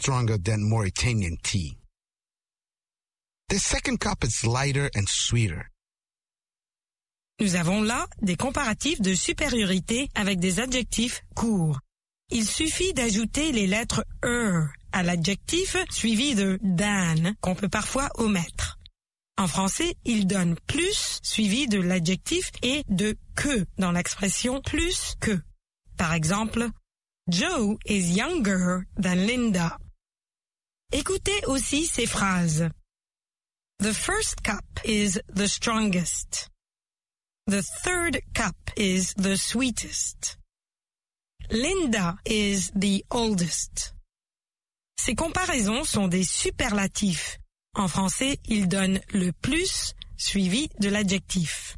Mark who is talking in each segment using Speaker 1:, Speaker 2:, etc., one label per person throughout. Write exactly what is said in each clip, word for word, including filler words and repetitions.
Speaker 1: stronger than Mauritanian tea. The second cup is lighter and sweeter.
Speaker 2: Nous avons là des comparatifs de supériorité avec des adjectifs courts. Il suffit d'ajouter les lettres « er » à l'adjectif suivi de « than » qu'on peut parfois omettre. En français, il donne « plus » suivi de l'adjectif et de « que » dans l'expression « plus que ». Par exemple, « Joe is younger than Linda ». Écoutez aussi ces phrases. The first cup is the strongest. The third cup is the sweetest. Linda is the oldest. Ces comparaisons sont des superlatifs. En français, ils donnent le plus suivi de l'adjectif.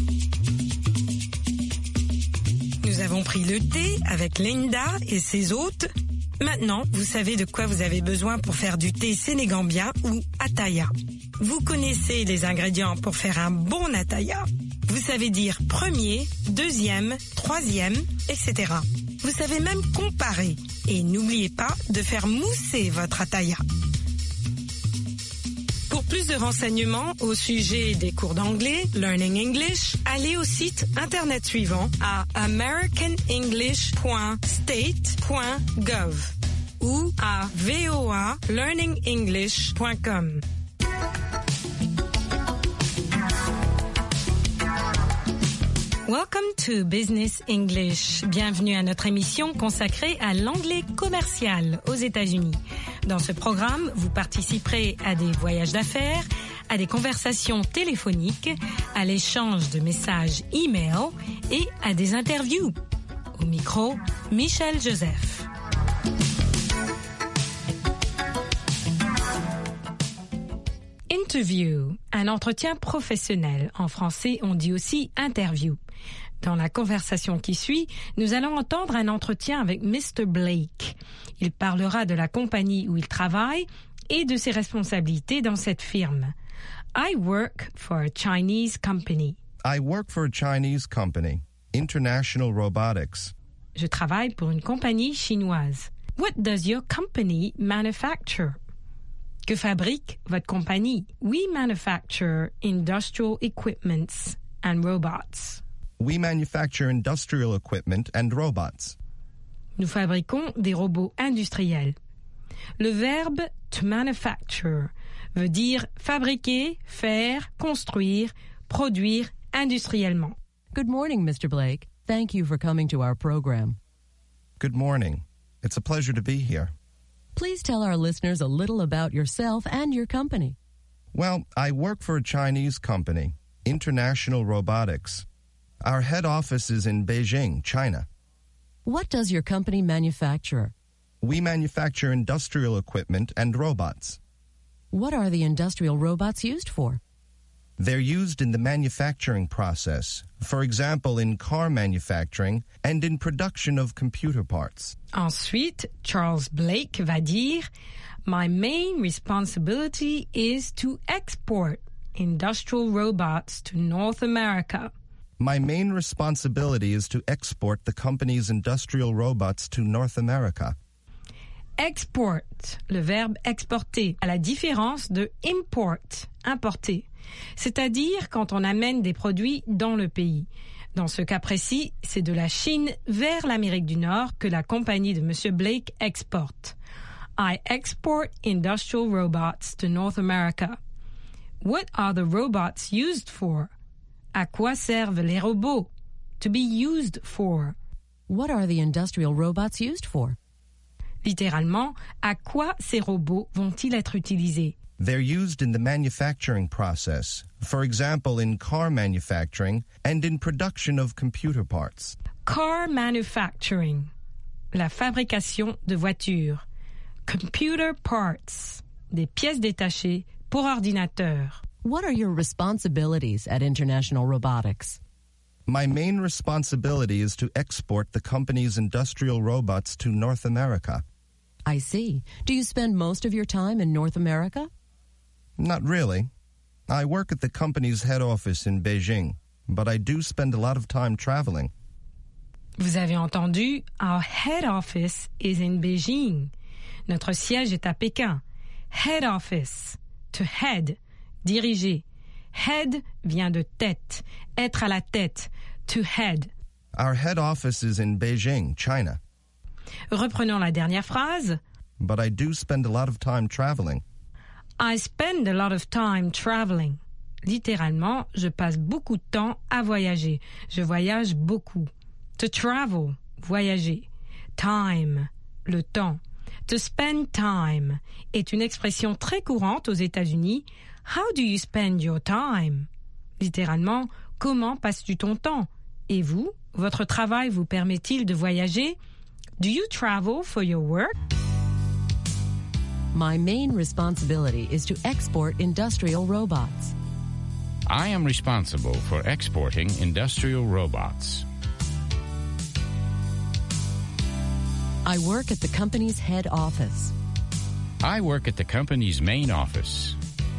Speaker 2: Nous avons pris le thé avec Linda et ses hôtes. Maintenant, vous savez de quoi vous avez besoin pour faire du thé sénégambien ou attaya. Vous connaissez les ingrédients pour faire un bon attaya. Vous savez dire premier, deuxième, troisième, et cetera. Vous savez même comparer. Et n'oubliez pas de faire mousser votre attaya. Pour plus de renseignements au sujet des cours d'anglais, Learning English, allez au site internet suivant à american english point state point gov ou à voa learning english point com. Welcome to Business English. Bienvenue à notre émission consacrée à l'anglais commercial aux États-Unis. Dans ce programme, vous participerez à des voyages d'affaires, à des conversations téléphoniques, à l'échange de messages e-mail et à des interviews. Au micro, Michel Joseph. Interview, un entretien professionnel. En français, on dit aussi interview. Dans la conversation qui suit, nous allons entendre un entretien avec mister Blake. Il parlera de la compagnie où il travaille et de ses responsabilités dans cette firme. I work for a Chinese company.
Speaker 3: I work for a Chinese company, International Robotics.
Speaker 2: Je travaille pour une compagnie chinoise. What does your company manufacture? Que fabrique votre compagnie? We manufacture industrial equipments and robots.
Speaker 3: We manufacture industrial equipment and robots.
Speaker 2: Nous fabriquons des robots industriels. Le verbe to manufacture veut dire fabriquer, faire, construire, produire industriellement.
Speaker 4: Good morning, mister Blake. Thank you for coming to our program.
Speaker 3: Good morning. It's a pleasure to be here.
Speaker 4: Please tell our listeners a little about yourself and your company.
Speaker 3: Well, I work for a Chinese company, International Robotics. Our head office is in Beijing, China.
Speaker 4: What does your company manufacture?
Speaker 3: We manufacture industrial equipment and robots.
Speaker 4: What are the industrial robots used for?
Speaker 3: They're used in the manufacturing process, for example, in car manufacturing and in production of computer parts.
Speaker 2: Ensuite, Charles Blake va dire, My main responsibility is to export industrial robots to North America.
Speaker 3: My main responsibility is to export the company's industrial robots to North America.
Speaker 2: Export, le verbe exporter, à la différence de import, importer. C'est-à-dire quand on amène des produits dans le pays. Dans ce cas précis, c'est de la Chine vers l'Amérique du Nord que la compagnie de mister Blake exporte. I export industrial robots to North America. What are the robots used for? À quoi servent les robots? To be used for.
Speaker 4: What are the industrial robots used for?
Speaker 2: Littéralement, à quoi ces robots vont-ils être utilisés?
Speaker 3: They're used in the manufacturing process, for example, in car manufacturing and in production of computer parts.
Speaker 2: Car manufacturing, la fabrication de voitures. Computer parts, des pièces détachées pour ordinateur.
Speaker 4: What are your responsibilities at International Robotics?
Speaker 3: My main responsibility is to export the company's industrial robots to North America.
Speaker 4: I see. Do you spend most of your time in North America?
Speaker 3: Not really. I work at the company's head office in Beijing, but I do spend a lot of time traveling.
Speaker 2: Vous avez entendu, our head office is in Beijing. Notre siège est à Pékin. Head office. To head. Diriger. Head vient de tête. Être à la tête. To head.
Speaker 3: Our head office is in Beijing, China.
Speaker 2: Reprenons la dernière phrase.
Speaker 3: But I do spend a lot of time traveling.
Speaker 2: I spend a lot of time traveling. Littéralement, je passe beaucoup de temps à voyager. Je voyage beaucoup. To travel, voyager. Time, le temps. To spend time est une expression très courante aux États-Unis. How do you spend your time? Littéralement, comment passes-tu ton temps? Et vous, votre travail vous permet-il de voyager? Do you travel for your work?
Speaker 4: My main responsibility is to export industrial robots.
Speaker 5: I am responsible for exporting industrial robots.
Speaker 4: I work at the company's head office.
Speaker 5: I work at the company's main office.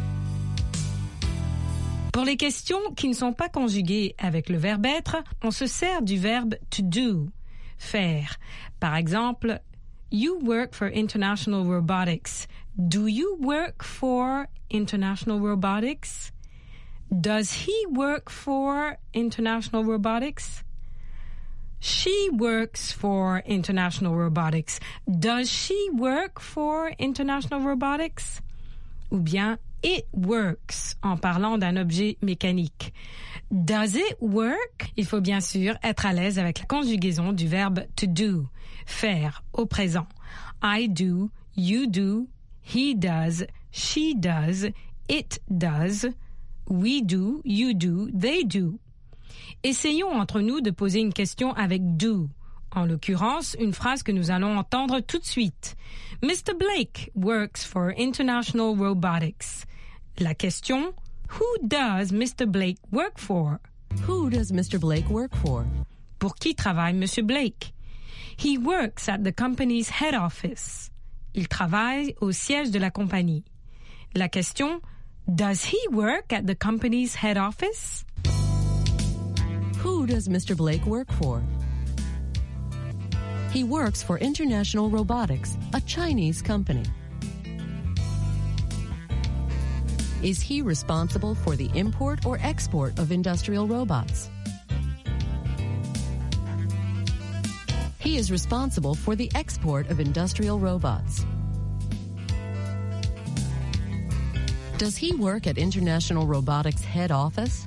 Speaker 2: Pour les questions qui ne sont pas conjuguées avec le verbe être, on se sert du verbe to do, faire. Par exemple, you work for International Robotics. Do you work for International Robotics? Does he work for International Robotics? She works for International Robotics. Does she work for International Robotics? Ou bien it works en parlant d'un objet mécanique. Does it work? Il faut bien sûr être à l'aise avec la conjugaison du verbe to do, faire au présent. I do, you do, he does, she does, it does, we do, you do, they do. Essayons entre nous de poser une question avec do. En l'occurrence, une phrase que nous allons entendre tout de suite. Mister Blake works for International Robotics. La question, who does Mister Blake work for?
Speaker 4: Who does Mister Blake work for?
Speaker 2: Pour qui travaille Monsieur Blake? He works at the company's head office. Il travaille au siège de la compagnie. La question, does he work at the company's head office?
Speaker 4: Who does Mister Blake work for? He works for International Robotics, a Chinese company. Is he responsible for the import or export of industrial robots? He is responsible for the export of industrial robots. Does he work at International Robotics head office?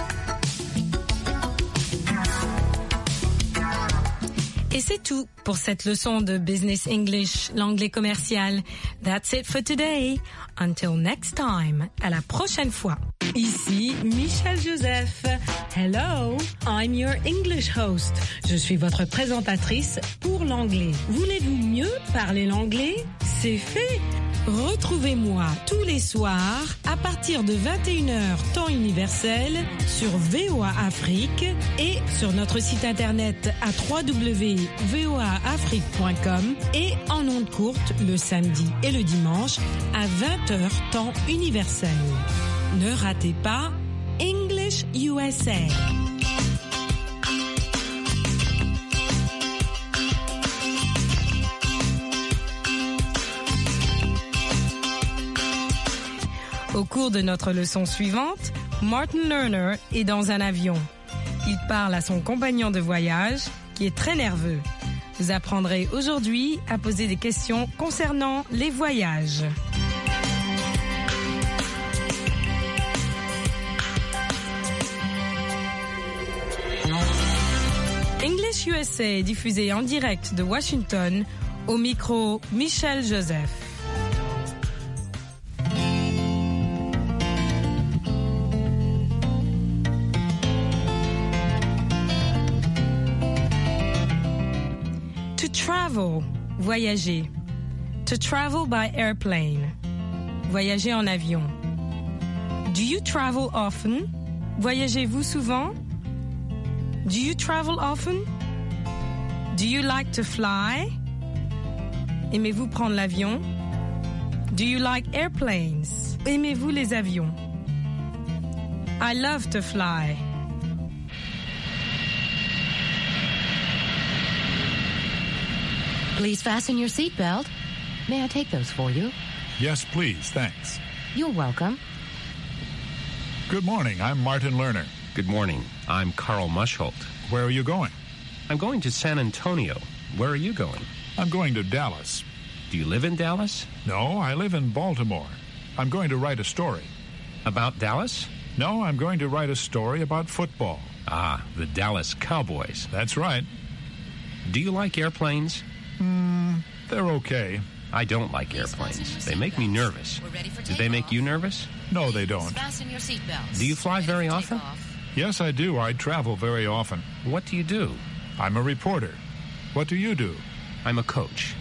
Speaker 2: Et c'est tout pour cette leçon de Business English, l'anglais commercial. That's it for today. Until next time. À la prochaine fois. Ici Michel Joseph. Hello, I'm your English host. Je suis votre présentatrice pour l'anglais. Voulez-vous mieux parler l'anglais? C'est fait. Retrouvez-moi tous les soirs à partir de vingt et une heures temps universel sur V O A Afrique et sur notre site internet à w w w point v o a afrique point com et en ondes courtes le samedi et le dimanche à vingt heures temps universel. Ne ratez pas English U S A. Au cours de notre leçon suivante, Martin Lerner est dans un avion. Il parle à son compagnon de voyage, qui est très nerveux. Vous apprendrez aujourd'hui à poser des questions concernant les voyages. English U S A est diffusé en direct de Washington, au micro Michel Joseph. To travel, voyager. To travel by airplane, voyager en avion. Do you travel often? Voyagez-vous souvent? Do you travel often? Do you like to fly? Aimez-vous prendre l'avion? Do you like airplanes? Aimez-vous les avions? I love to fly.
Speaker 6: Please fasten your seatbelt.
Speaker 4: May I take those for you?
Speaker 6: Yes, please. Thanks.
Speaker 4: You're welcome.
Speaker 6: Good morning. I'm Martin Lerner.
Speaker 7: Good morning. I'm Carl Mushholt.
Speaker 6: Where are you going?
Speaker 7: I'm going to San Antonio. Where are you going?
Speaker 6: I'm going to Dallas.
Speaker 7: Do you live in Dallas?
Speaker 6: No, I live in Baltimore. I'm going to write a story.
Speaker 7: About Dallas?
Speaker 6: No, I'm going to write a story about football.
Speaker 7: Ah, the Dallas Cowboys.
Speaker 6: That's right.
Speaker 7: Do you like airplanes?
Speaker 6: Hmm, they're okay.
Speaker 7: I don't like airplanes. They make me nervous. Do they make you nervous?
Speaker 6: No, they don't.
Speaker 8: Fasten your seatbelts.
Speaker 7: Do you fly very often?
Speaker 6: Yes, I do. I travel very often.
Speaker 7: What do you do?
Speaker 6: I'm a reporter. What do you do?
Speaker 7: I'm a coach.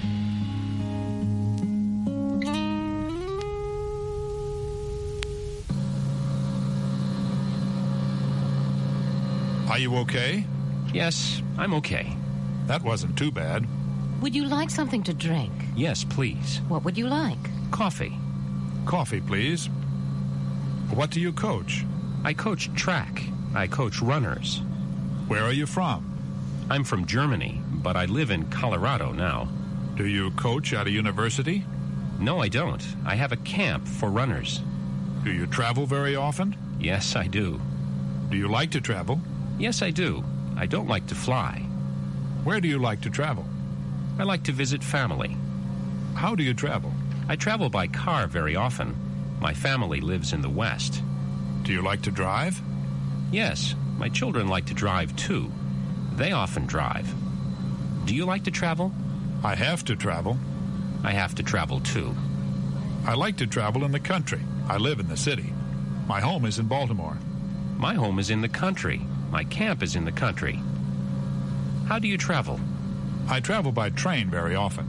Speaker 6: Are you okay?
Speaker 7: Yes, I'm okay.
Speaker 6: That wasn't too bad.
Speaker 4: Would you like something to drink?
Speaker 7: Yes, please.
Speaker 4: What would you like?
Speaker 7: Coffee.
Speaker 6: Coffee, please. What do you coach?
Speaker 7: I coach track. I coach runners.
Speaker 6: Where are you from?
Speaker 7: I'm from Germany, but I live in Colorado now.
Speaker 6: Do you coach at a university?
Speaker 7: No, I don't. I have a camp for runners.
Speaker 6: Do you travel very often?
Speaker 7: Yes, I do.
Speaker 6: Do you like to travel?
Speaker 7: Yes, I do. I don't like to fly.
Speaker 6: Where do you like to travel?
Speaker 7: I like to visit family.
Speaker 6: How do you travel?
Speaker 7: I travel by car very often. My family lives in the West.
Speaker 6: Do you like to drive?
Speaker 7: Yes, my children like to drive too. They often drive. Do you like to travel?
Speaker 6: I have to travel.
Speaker 7: I have to travel too.
Speaker 6: I like to travel in the country. I live in the city. My home is in Baltimore.
Speaker 7: My home is in the country. My camp is in the country. How do you travel?
Speaker 6: I travel by train very often.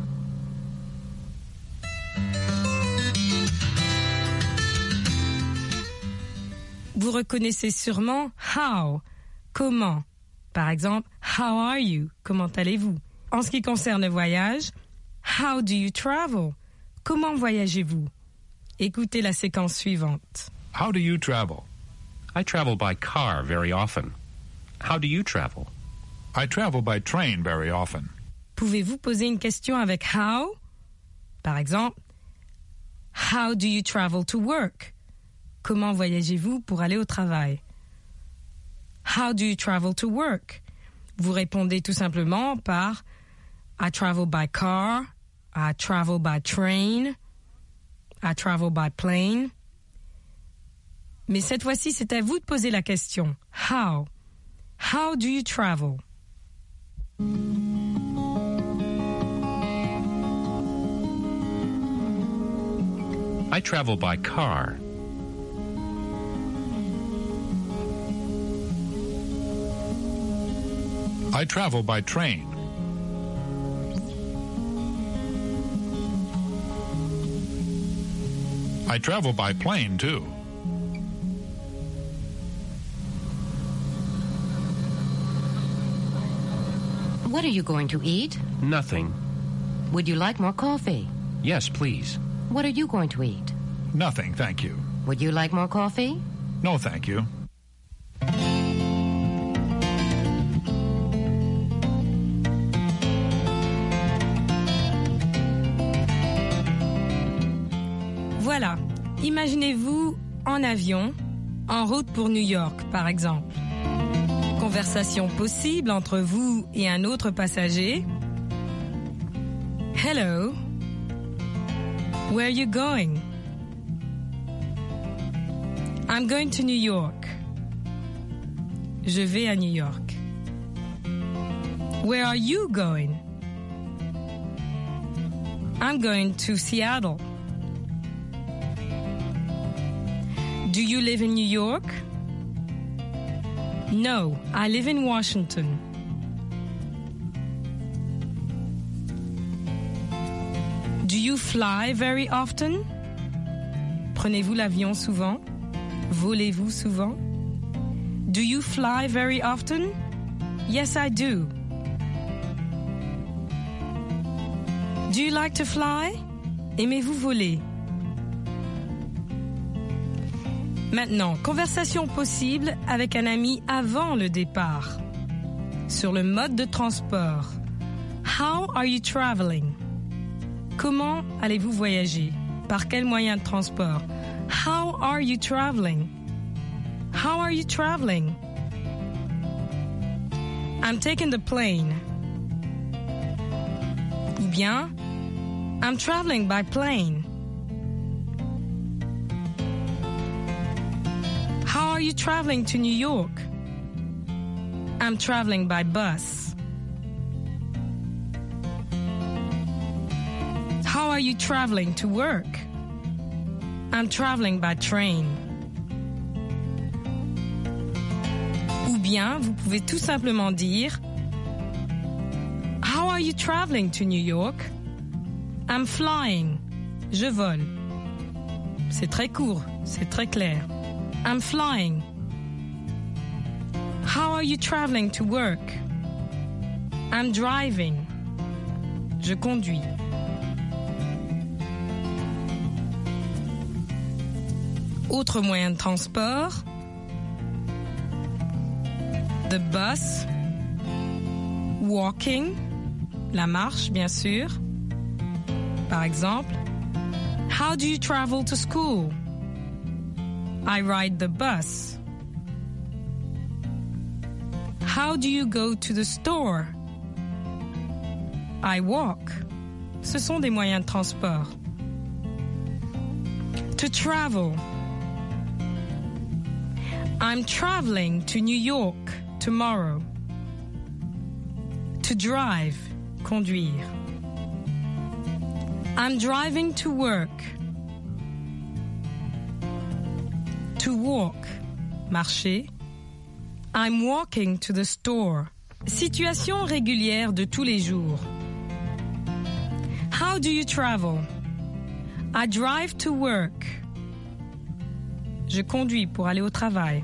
Speaker 2: Vous reconnaissez sûrement how, comment. Par exemple, how are you? Comment allez-vous? En ce qui concerne le voyage, how do you travel? Comment voyagez-vous? Écoutez la séquence suivante.
Speaker 6: How do you travel?
Speaker 7: I travel by car very often. How do you travel?
Speaker 6: I travel by train very often.
Speaker 2: Pouvez-vous poser une question avec how? Par exemple, how do you travel to work? Comment voyagez-vous pour aller au travail? How do you travel to work? Vous répondez tout simplement par I travel by car, I travel by train, I travel by plane. Mais cette fois-ci, c'est à vous de poser la question. How? How do you travel?
Speaker 7: I travel by car.
Speaker 6: I travel by train. I travel by plane, too.
Speaker 4: What are you going to eat?
Speaker 7: Nothing.
Speaker 4: Would you like more coffee?
Speaker 7: Yes, please.
Speaker 4: What are you going to eat?
Speaker 6: Nothing, thank you.
Speaker 4: Would you like more coffee?
Speaker 6: No, thank you.
Speaker 2: Voilà, imaginez-vous en avion, en route pour New York, par exemple. Conversation possible entre vous et un autre passager. Hello. Where are you going? I'm going to New York. Je vais à New York. Where are you going? I'm going to Seattle. Do you live in New York? No, I live in Washington. Do you fly very often? Prenez-vous l'avion souvent? Volez-vous souvent? Do you fly very often? Yes, I do. Do you like to fly? Aimez-vous voler? Maintenant, conversation possible avec un ami avant le départ. Sur le mode de transport. How are you traveling? Comment allez-vous voyager? Par quel moyen de transport? How are you traveling? How are you traveling? I'm taking the plane. Ou bien, I'm traveling by plane. How are you traveling to New York? I'm traveling by bus. How are you traveling to work? I'm traveling by train. Ou bien, vous pouvez tout simplement dire How are you traveling to New York? I'm flying. Je vole. C'est très court, c'est très clair. I'm flying. How are you traveling to work? I'm driving. Je conduis. Autre moyen de transport. The bus. Walking. La marche, bien sûr. Par exemple, how do you travel to school? I ride the bus. How do you go to the store? I walk. Ce sont des moyens de transport. To travel. I'm traveling to New York tomorrow. To drive. Conduire. I'm driving to work. To walk. Marcher. I'm walking to the store. Situation régulière de tous les jours. How do you travel? I drive to work. Je conduis pour aller au travail.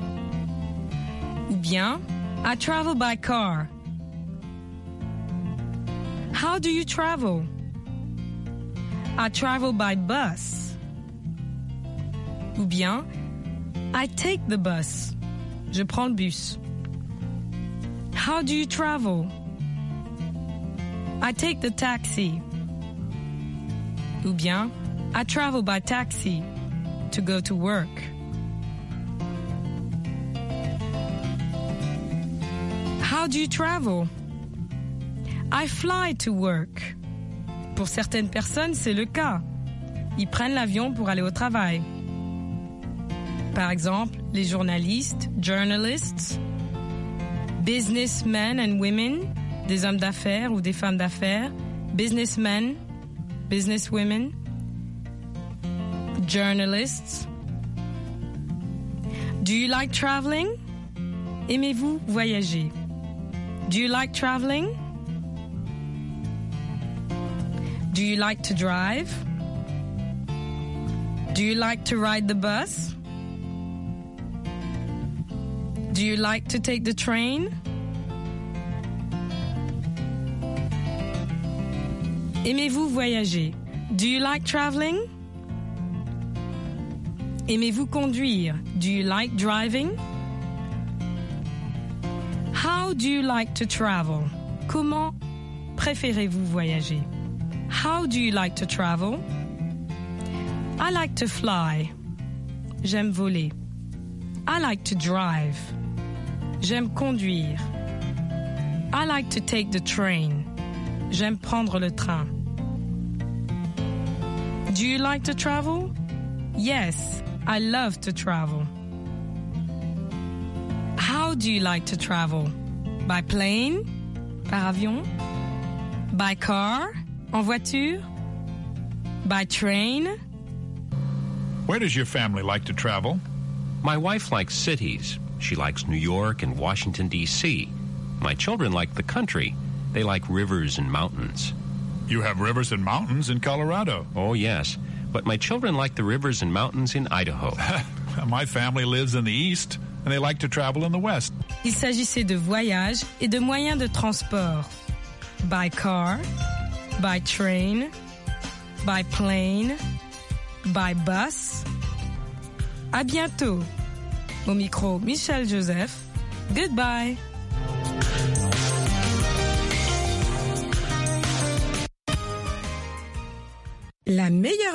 Speaker 2: Ou bien, I travel by car. How do you travel? I travel by bus. Ou bien, I take the bus. Je prends le bus. How do you travel? I take the taxi. Ou bien, I travel by taxi to go to work. How do you travel? I fly to work. Pour certaines personnes, c'est le cas. Ils prennent l'avion pour aller au travail. Par exemple, les journalistes, journalists, businessmen and women, des hommes d'affaires ou des femmes d'affaires, businessmen, businesswomen, journalists. Do you like traveling? Aimez-vous voyager? Do you like traveling? Do you like to drive? Do you like to ride the bus? Do you like to take the train? Aimez-vous voyager? Do you like traveling? Aimez-vous conduire? Do you like driving? How do you like to travel? Comment préférez-vous voyager? How do you like to travel? I like to fly. J'aime voler. I like to drive. J'aime conduire. I like to take the train. J'aime prendre le train. Do you like to travel? Yes, I love to travel. How do you like to travel? By plane? Par avion? By car? En voiture? By train?
Speaker 6: Where does your family like to travel?
Speaker 7: My wife likes cities. She likes New York and Washington, D C My children like the country. They like rivers and mountains.
Speaker 6: You have rivers and mountains in Colorado.
Speaker 7: Oh, yes. But my children like the rivers and mountains in Idaho.
Speaker 6: My family lives in the east, and they like to travel in the west.
Speaker 2: Il s'agissait de voyages et de moyens de transport. By car, by train, by plane, by bus. À bientôt. Au micro, Michel Joseph. Goodbye. La meilleure